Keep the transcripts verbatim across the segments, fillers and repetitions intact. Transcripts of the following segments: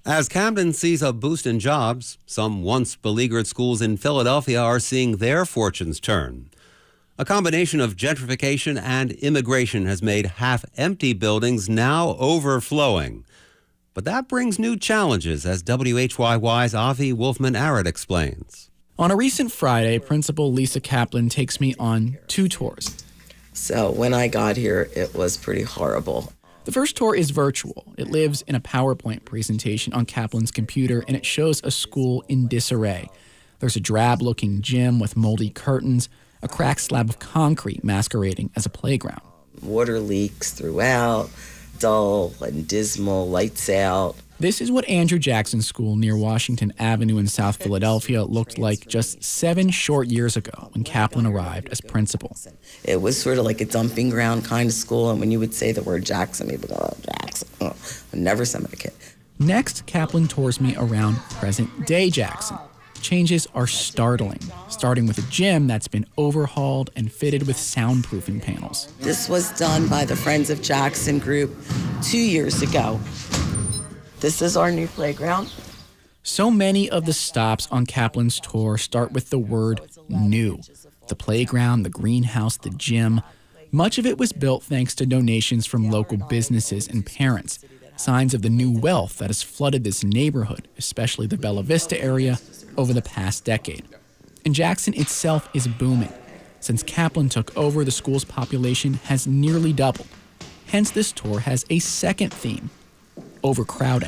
As Camden sees a boost in jobs, some once beleaguered schools in Philadelphia are seeing their fortunes turn. A combination of gentrification and immigration has made half-empty buildings now overflowing. But that brings new challenges, as W H Y Y's Avi Wolfman-Arad explains. On a recent Friday, Principal Lisa Kaplan takes me on two tours. So when I got here, it was pretty horrible. The first tour is virtual. It lives in a PowerPoint presentation on Kaplan's computer, and it shows a school in disarray. There's a drab-looking gym with moldy curtains, a cracked slab of concrete masquerading as a playground. Water leaks throughout, dull and dismal, lights out. This is what Andrew Jackson School near Washington Avenue in South Philadelphia looked like just seven short years ago when Kaplan arrived as principal. It was sort of like a dumping ground kind of school, and when you would say the word Jackson, people go, oh, Jackson. Oh, I never sent my kid. Next, Kaplan tours me around present-day Jackson. Changes are startling, starting with a gym that's been overhauled and fitted with soundproofing panels. This was done by the Friends of Jackson group two years ago. This is our new playground. So many of the stops on Kaplan's tour start with the word new. The playground, the greenhouse, the gym. Much of it was built thanks to donations from local businesses and parents. Signs of the new wealth that has flooded this neighborhood, especially the Bella Vista area, over the past decade. And Jackson itself is booming. Since Kaplan took over, the school's population has nearly doubled. Hence, this tour has a second theme: overcrowding.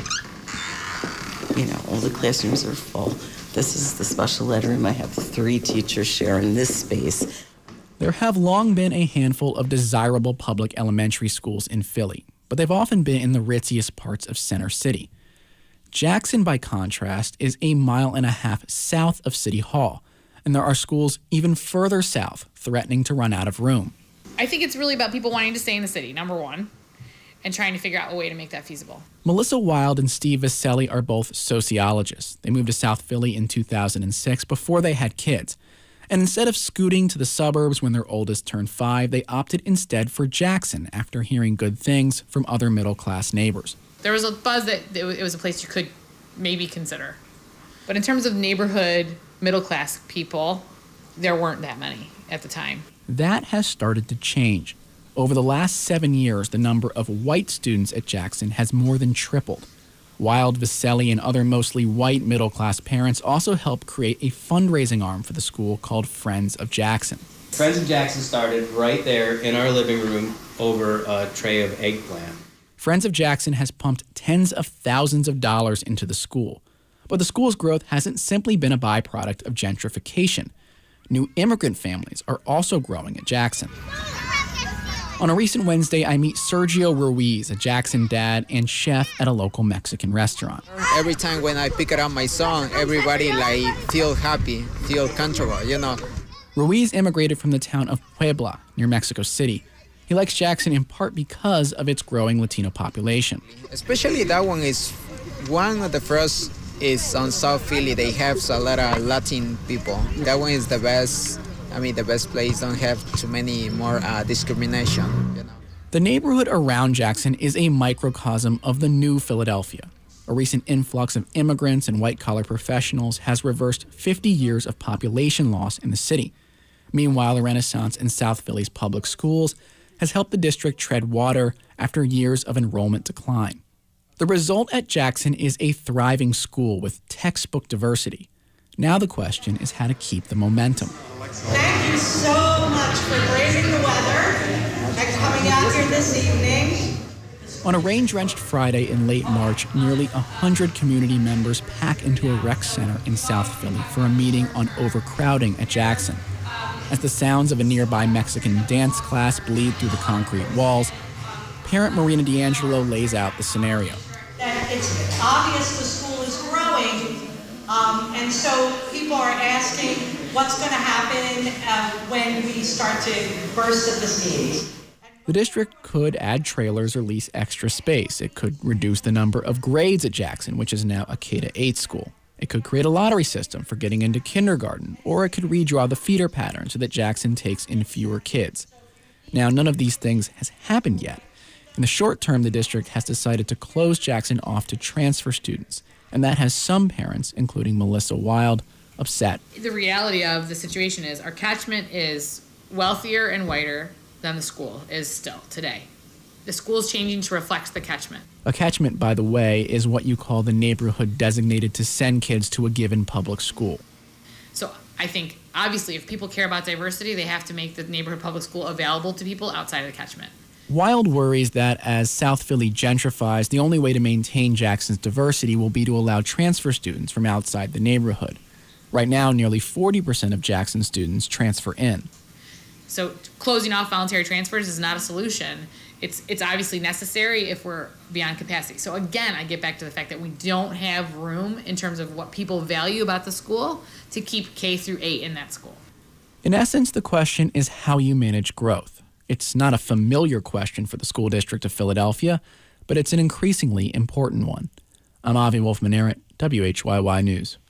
You know, all the classrooms are full. This is the special ed room. I have three teachers sharing this space. There have long been a handful of desirable public elementary schools in Philly, but they've often been in the ritziest parts of Center City. Jackson, by contrast, is a mile and a half south of City Hall, and there are schools even further south threatening to run out of room. I think it's really about people wanting to stay in the city, number one, and trying to figure out a way to make that feasible. Melissa Wild and Steve Vaselli are both sociologists. They moved to South Philly in two thousand six before they had kids. And instead of scooting to the suburbs when their oldest turned five, they opted instead for Jackson after hearing good things from other middle-class neighbors. There was a buzz that it was a place you could maybe consider. But in terms of neighborhood, middle-class people, there weren't that many at the time. That has started to change. Over the last seven years, the number of white students at Jackson has more than tripled. Wild, Vaselli, and other mostly white middle-class parents also helped create a fundraising arm for the school called Friends of Jackson. Friends of Jackson started right there in our living room over a tray of eggplant. Friends of Jackson has pumped tens of thousands of dollars into the school. But the school's growth hasn't simply been a byproduct of gentrification. New immigrant families are also growing at Jackson. On a recent Wednesday, I meet Sergio Ruiz, a Jackson dad and chef at a local Mexican restaurant. Every time when I pick up my song, everybody like feel happy, feel comfortable, you know. Ruiz immigrated from the town of Puebla, near Mexico City. He likes Jackson in part because of its growing Latino population. Especially that one is one of the first is on South Philly. They have a lot of Latin people. That one is the best. I mean, the best place, don't have too many more uh, discrimination, you know. The neighborhood around Jackson is a microcosm of the new Philadelphia. A recent influx of immigrants and white-collar professionals has reversed fifty years of population loss in the city. Meanwhile, the renaissance in South Philly's public schools has helped the district tread water after years of enrollment decline. The result at Jackson is a thriving school with textbook diversity. Now the question is how to keep the momentum. Thank you so much for braving the weather and coming out here this evening. On a rain-drenched Friday in late March, nearly one hundred community members pack into a rec center in South Philly for a meeting on overcrowding at Jackson. As the sounds of a nearby Mexican dance class bleed through the concrete walls, parent Marina D'Angelo lays out the scenario. That it's obvious the school is growing, um, and so people are asking what's going to happen uh, when we start to burst at the seams. The district could add trailers or lease extra space. It could reduce the number of grades at Jackson, which is now a K to eight school. It could create a lottery system for getting into kindergarten, or it could redraw the feeder pattern so that Jackson takes in fewer kids. Now, none of these things has happened yet. In the short term, the district has decided to close Jackson off to transfer students, and that has some parents, including Melissa Wild, upset. The reality of the situation is our catchment is wealthier and whiter than the school is still today. The school's changing to reflect the catchment. A catchment, by the way, is what you call the neighborhood designated to send kids to a given public school. So I think, obviously, if people care about diversity, they have to make the neighborhood public school available to people outside of the catchment. Wild worries that as South Philly gentrifies, the only way to maintain Jackson's diversity will be to allow transfer students from outside the neighborhood. Right now, nearly forty percent of Jackson students transfer in. So closing off voluntary transfers is not a solution. It's it's obviously necessary if we're beyond capacity. So again, I get back to the fact that we don't have room in terms of what people value about the school to keep K through eight in that school. In essence, the question is how you manage growth. It's not a familiar question for the School District of Philadelphia, but it's an increasingly important one. I'm Avi Wolfman-Arent, W H Y Y News.